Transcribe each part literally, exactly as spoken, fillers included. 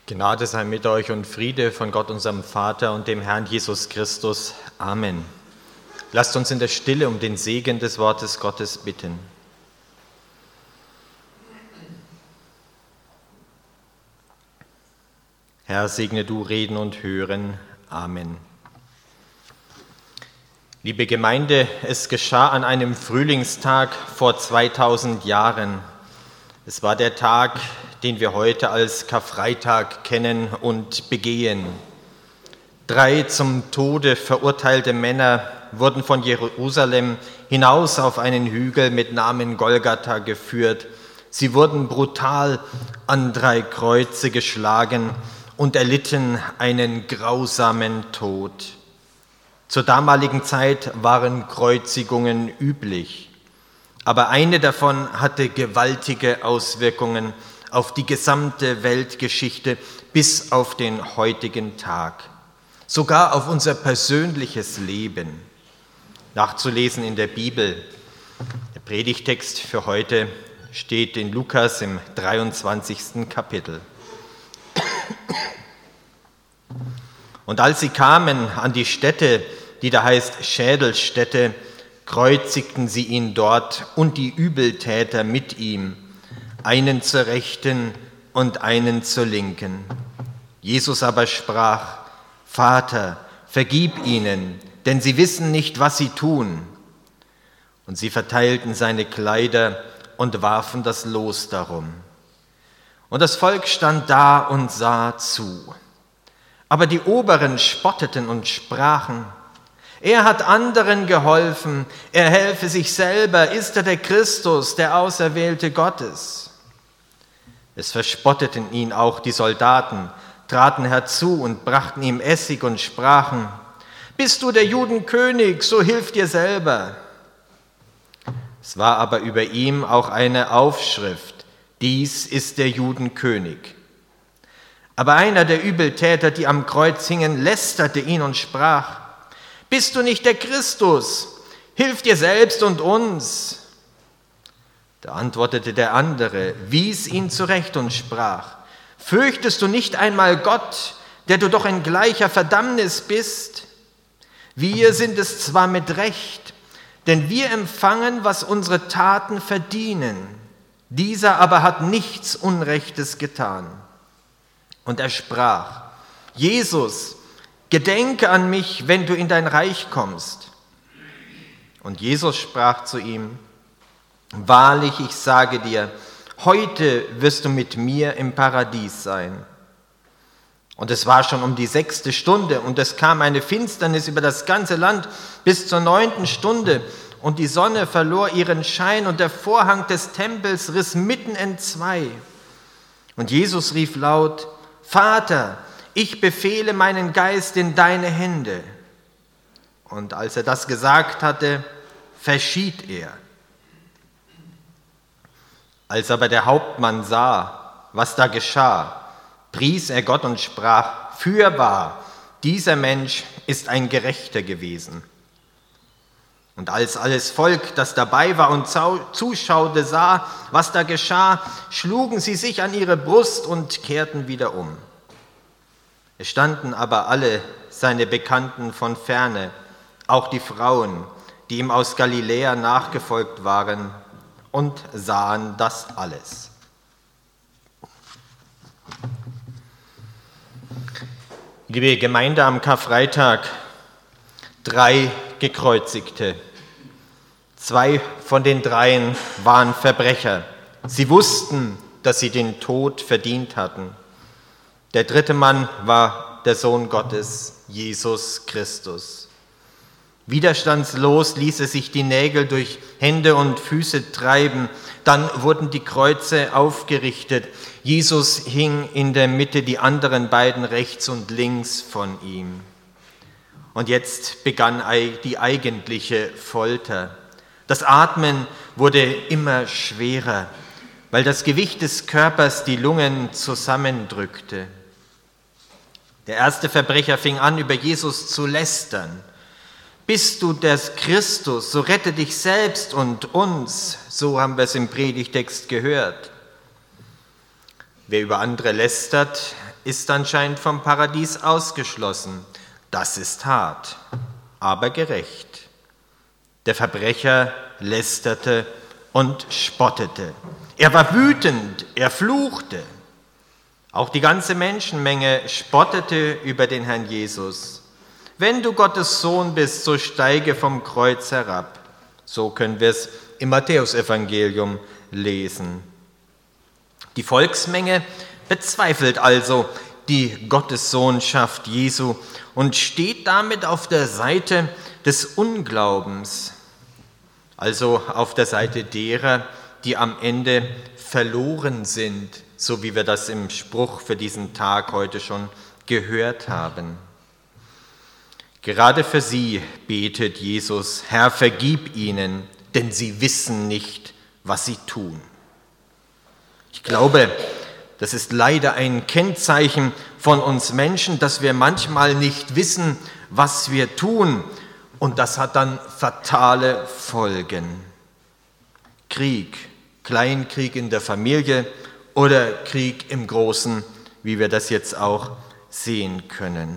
Gnade sei mit euch und Friede von Gott, unserem Vater und dem Herrn Jesus Christus. Amen. Lasst uns in der Stille um den Segen des Wortes Gottes bitten. Herr, segne du Reden und Hören. Amen. Liebe Gemeinde, es geschah an einem Frühlingstag vor zweitausend Jahren. Es war der Tag, den wir heute als Karfreitag kennen und begehen. Drei zum Tode verurteilte Männer wurden von Jerusalem hinaus auf einen Hügel mit Namen Golgatha geführt. Sie wurden brutal an drei Kreuze geschlagen und erlitten einen grausamen Tod. Zur damaligen Zeit waren Kreuzigungen üblich, aber eine davon hatte gewaltige Auswirkungen auf die gesamte Weltgeschichte bis auf den heutigen Tag, sogar auf unser persönliches Leben. Nachzulesen in der Bibel. Der Predigtext für heute steht in Lukas im dreiundzwanzigsten Kapitel. Und als sie kamen an die Stätte, die da heißt Schädelstätte, kreuzigten sie ihn dort und die Übeltäter mit ihm, einen zur Rechten und einen zur Linken. Jesus aber sprach: Vater, vergib ihnen, denn sie wissen nicht, was sie tun. Und sie verteilten seine Kleider und warfen das Los darum. Und das Volk stand da und sah zu. Aber die Oberen spotteten und sprachen: Er hat anderen geholfen, er helfe sich selber, ist er der Christus, der Auserwählte Gottes? Es verspotteten ihn auch die Soldaten, traten herzu und brachten ihm Essig und sprachen: Bist du der Judenkönig, so hilf dir selber. Es war aber über ihm auch eine Aufschrift: Dies ist der Judenkönig. Aber einer der Übeltäter, die am Kreuz hingen, lästerte ihn und sprach: Bist du nicht der Christus? Hilf dir selbst und uns. Da antwortete der andere, wies ihn zurecht und sprach: Fürchtest du nicht einmal Gott, der du doch in gleicher Verdammnis bist? Wir sind es zwar mit Recht, denn wir empfangen, was unsere Taten verdienen. Dieser aber hat nichts Unrechtes getan. Und er sprach: Jesus, gedenke an mich, wenn du in dein Reich kommst. Und Jesus sprach zu ihm: Wahrlich, ich sage dir, heute wirst du mit mir im Paradies sein. Und es war schon um die sechste Stunde, und es kam eine Finsternis über das ganze Land bis zur neunten Stunde, und die Sonne verlor ihren Schein, und der Vorhang des Tempels riss mitten entzwei. Und Jesus rief laut: Vater, ich befehle meinen Geist in deine Hände. Und als er das gesagt hatte, verschied er. Als aber der Hauptmann sah, was da geschah, pries er Gott und sprach: Fürwahr, dieser Mensch ist ein Gerechter gewesen. Und als alles Volk, das dabei war und zuschaute, sah, was da geschah, schlugen sie sich an ihre Brust und kehrten wieder um. Es standen aber alle seine Bekannten von ferne, auch die Frauen, die ihm aus Galiläa nachgefolgt waren, und sahen das alles. Liebe Gemeinde, am Karfreitag drei Gekreuzigte. Zwei von den dreien waren Verbrecher. Sie wussten, dass sie den Tod verdient hatten. Der dritte Mann war der Sohn Gottes, Jesus Christus. Widerstandslos ließ er sich die Nägel durch Hände und Füße treiben. Dann wurden die Kreuze aufgerichtet. Jesus hing in der Mitte, die anderen beiden rechts und links von ihm. Und jetzt begann die eigentliche Folter. Das Atmen wurde immer schwerer, weil das Gewicht des Körpers die Lungen zusammendrückte. Der erste Verbrecher fing an, über Jesus zu lästern. Bist du der Christus, so rette dich selbst und uns. So haben wir es im Predigtext gehört. Wer über andere lästert, ist anscheinend vom Paradies ausgeschlossen. Das ist hart, aber gerecht. Der Verbrecher lästerte und spottete. Er war wütend, er fluchte. Auch die ganze Menschenmenge spottete über den Herrn Jesus. Wenn du Gottes Sohn bist, so steige vom Kreuz herab. So können wir es im Matthäusevangelium lesen. Die Volksmenge bezweifelt also die Gottessohnschaft Jesu und steht damit auf der Seite des Unglaubens, also auf der Seite derer, die am Ende verloren sind, so wie wir das im Spruch für diesen Tag heute schon gehört haben. Gerade für sie betet Jesus: Herr, vergib ihnen, denn sie wissen nicht, was sie tun. Ich glaube, das ist leider ein Kennzeichen von uns Menschen, dass wir manchmal nicht wissen, was wir tun, und das hat dann fatale Folgen. Krieg, Kleinkrieg in der Familie oder Krieg im Großen, wie wir das jetzt auch sehen können.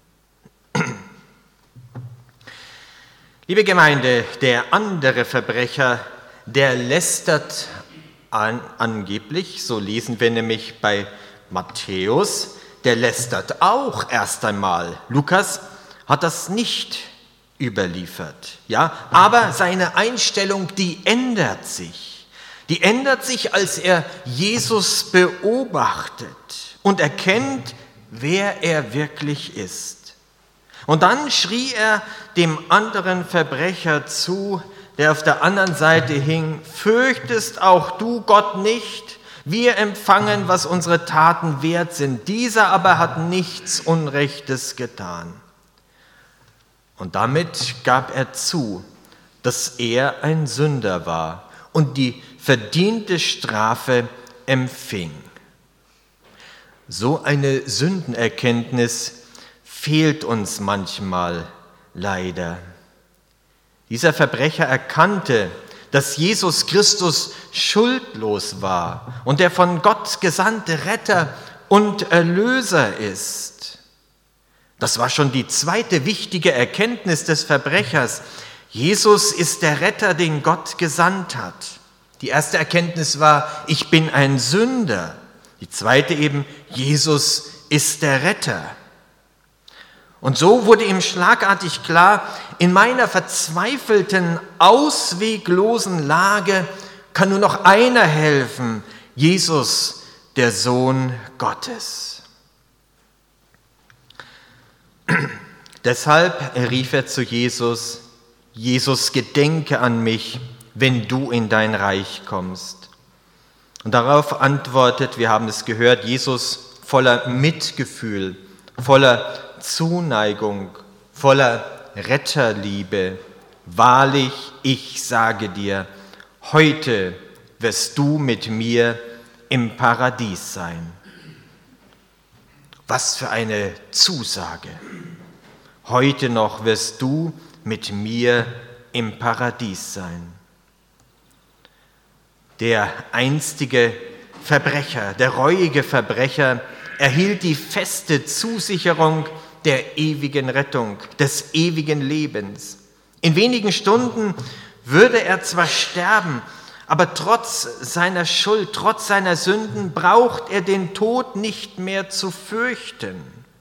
Liebe Gemeinde, der andere Verbrecher, der lästert an, angeblich, so lesen wir nämlich bei Matthäus, der lästert auch erst einmal. Lukas hat das nicht überliefert, ja, aber seine Einstellung, die ändert sich. Die ändert sich, als er Jesus beobachtet und erkennt, wer er wirklich ist. Und dann schrie er dem anderen Verbrecher zu, der auf der anderen Seite hing: Fürchtest auch du Gott nicht? Wir empfangen, was unsere Taten wert sind. Dieser aber hat nichts Unrechtes getan. Und damit gab er zu, dass er ein Sünder war und die verdiente Strafe empfing. So eine Sündenerkenntnis fehlt uns manchmal leider. Dieser Verbrecher erkannte, dass Jesus Christus schuldlos war und der von Gott gesandte Retter und Erlöser ist. Das war schon die zweite wichtige Erkenntnis des Verbrechers. Jesus ist der Retter, den Gott gesandt hat. Die erste Erkenntnis war: Ich bin ein Sünder. Die zweite eben: Jesus ist der Retter. Und so wurde ihm schlagartig klar: In meiner verzweifelten, ausweglosen Lage kann nur noch einer helfen: Jesus, der Sohn Gottes. Deshalb rief er zu Jesus: Jesus, gedenke an mich, wenn du in dein Reich kommst. Und darauf antwortet, wir haben es gehört, Jesus voller Mitgefühl, voller Zuneigung, voller Retterliebe: Wahrlich, ich sage dir, heute wirst du mit mir im Paradies sein. Was für eine Zusage! Heute noch wirst du mit mir im Paradies sein. Der einstige Verbrecher, der reuige Verbrecher, erhielt die feste Zusicherung der ewigen Rettung, des ewigen Lebens. In wenigen Stunden würde er zwar sterben, aber trotz seiner Schuld, trotz seiner Sünden braucht er den Tod nicht mehr zu fürchten.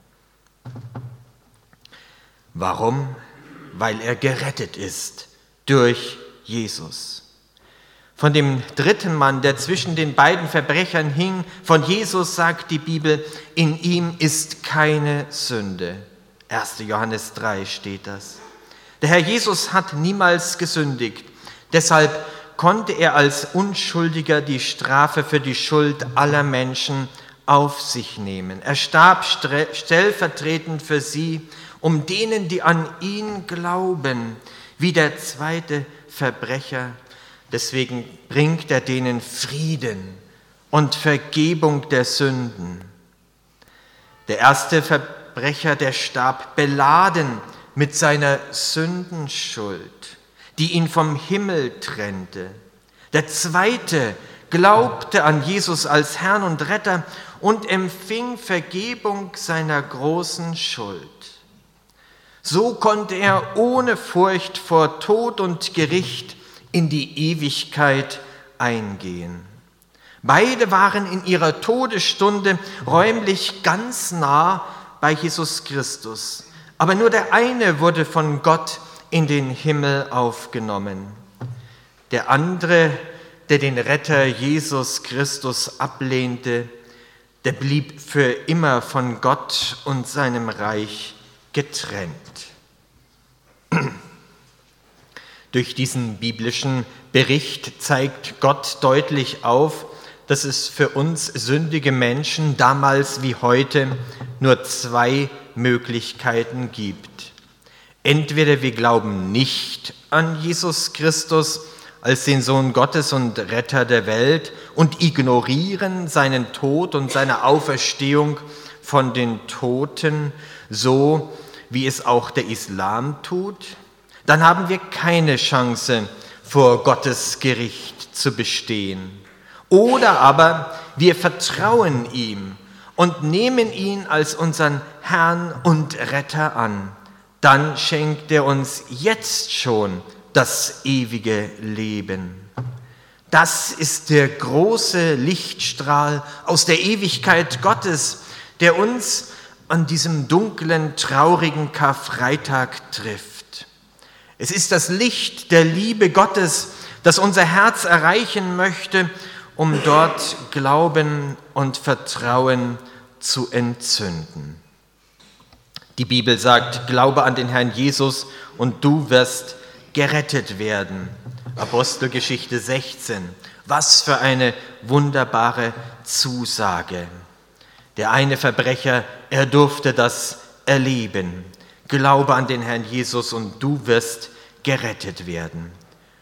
Warum? Weil er gerettet ist durch Jesus. Von dem dritten Mann, der zwischen den beiden Verbrechern hing, von Jesus sagt die Bibel: In ihm ist keine Sünde. erster Johannes drei steht das. Der Herr Jesus hat niemals gesündigt. Deshalb konnte er als Unschuldiger die Strafe für die Schuld aller Menschen auf sich nehmen. Er starb stellvertretend für sie, um denen, die an ihn glauben, wie der zweite Verbrecher. Deswegen bringt er denen Frieden und Vergebung der Sünden. Der erste Verbrecher, der starb beladen mit seiner Sündenschuld, die ihn vom Himmel trennte. Der zweite glaubte an Jesus als Herrn und Retter und empfing Vergebung seiner großen Schuld. So konnte er ohne Furcht vor Tod und Gericht in die Ewigkeit eingehen. Beide waren in ihrer Todesstunde räumlich ganz nah bei Jesus Christus, aber nur der eine wurde von Gott in den Himmel aufgenommen. Der andere, der den Retter Jesus Christus ablehnte, der blieb für immer von Gott und seinem Reich getrennt. Durch diesen biblischen Bericht zeigt Gott deutlich auf, dass es für uns sündige Menschen damals wie heute nur zwei Möglichkeiten gibt. Entweder wir glauben nicht an Jesus Christus als den Sohn Gottes und Retter der Welt und ignorieren seinen Tod und seine Auferstehung von den Toten, so wie es auch der Islam tut, dann haben wir keine Chance, vor Gottes Gericht zu bestehen. Oder aber wir vertrauen ihm und nehmen ihn als unseren Herrn und Retter an. Dann schenkt er uns jetzt schon das ewige Leben. Das ist der große Lichtstrahl aus der Ewigkeit Gottes, der uns an diesem dunklen, traurigen Karfreitag trifft. Es ist das Licht der Liebe Gottes, das unser Herz erreichen möchte, um dort Glauben und Vertrauen zu entzünden. Die Bibel sagt, glaube an den Herrn Jesus und du wirst gerettet werden. Apostelgeschichte sechzehn. Was für eine wunderbare Zusage. Der eine Verbrecher, er durfte das erleben. Glaube an den Herrn Jesus und du wirst gerettet werden.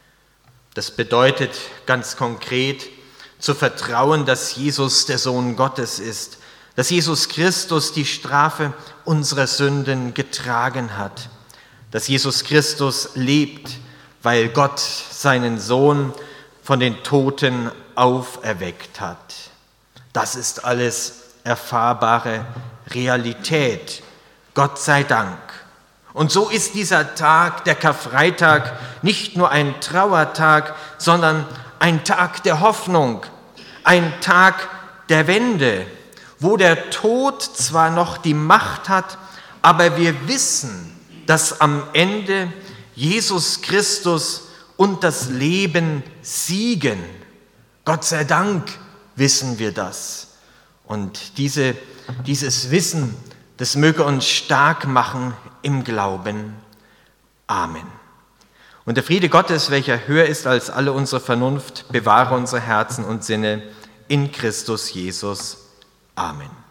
Das bedeutet ganz konkret, zu vertrauen, dass Jesus der Sohn Gottes ist, dass Jesus Christus die Strafe unserer Sünden getragen hat, dass Jesus Christus lebt, weil Gott seinen Sohn von den Toten auferweckt hat. Das ist alles erfahrbare Realität, Gott sei Dank. Und so ist dieser Tag, der Karfreitag, nicht nur ein Trauertag, sondern ein Tag der Hoffnung, ein Tag der Wende, wo der Tod zwar noch die Macht hat, aber wir wissen, dass am Ende Jesus Christus und das Leben siegen. Gott sei Dank wissen wir das. Und diese, dieses Wissen, das möge uns stark machen im Glauben. Amen. Und der Friede Gottes, welcher höher ist als alle unsere Vernunft, bewahre unsere Herzen und Sinne in Christus Jesus. Amen.